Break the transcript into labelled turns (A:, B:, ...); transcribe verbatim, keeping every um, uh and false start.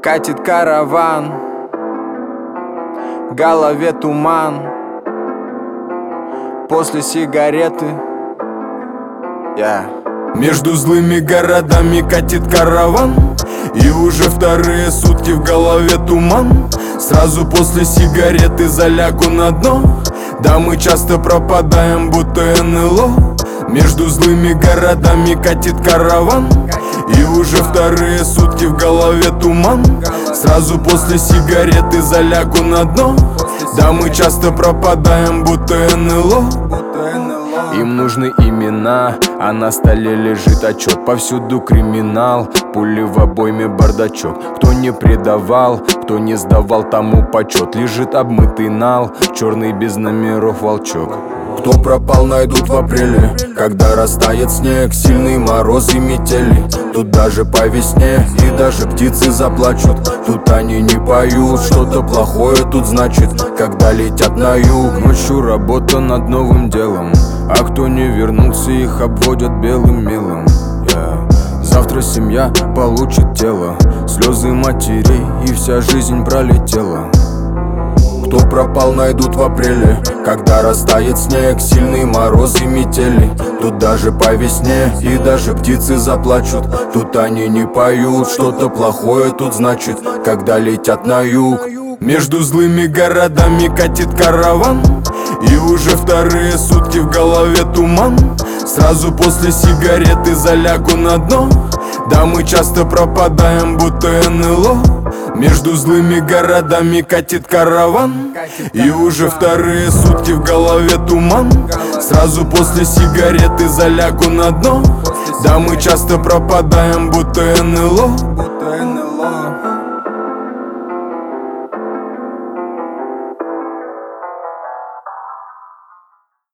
A: Катит караван, в голове туман. После сигареты yeah.
B: Между злыми городами катит караван, и уже вторые сутки в голове туман. Сразу после сигареты залягу на дно. Да, мы часто пропадаем, будто эн эл о. Между злыми городами катит караван, и уже вторые сутки в голове туман. Сразу после сигареты залягу на дно. Да, мы часто пропадаем, будто эн эл о.
A: Им нужны имена, а на столе лежит отчет. Повсюду криминал, пули в обойме, бардачок. Кто не предавал, кто не сдавал, тому почет. Лежит обмытый нал, черный без номеров волчок.
B: Кто пропал, найдут в апреле, когда растает снег, сильный мороз и метели. Тут даже по весне и даже птицы заплачут. Тут они не поют, что-то плохое тут значит, когда летят на юг.
A: Ночью работа над новым делом, а кто не вернулся, их обводят белым мелом yeah. Завтра семья получит тело, слезы матерей, и вся жизнь пролетела.
B: Кто пропал, найдут в апреле, когда растает снег, сильный мороз и метели. Тут даже по весне и даже птицы заплачут. Тут они не поют, что-то плохое тут значит, когда летят на юг. Между злыми городами катит караван, и уже вторые сутки в голове туман. Сразу после сигареты залягу на дно. Да, мы часто пропадаем, будто эн эл о. Между злыми городами катит караван, и уже вторые сутки в голове туман. Сразу после сигареты залягу на дно. Да, мы часто пропадаем, будто эн эл о.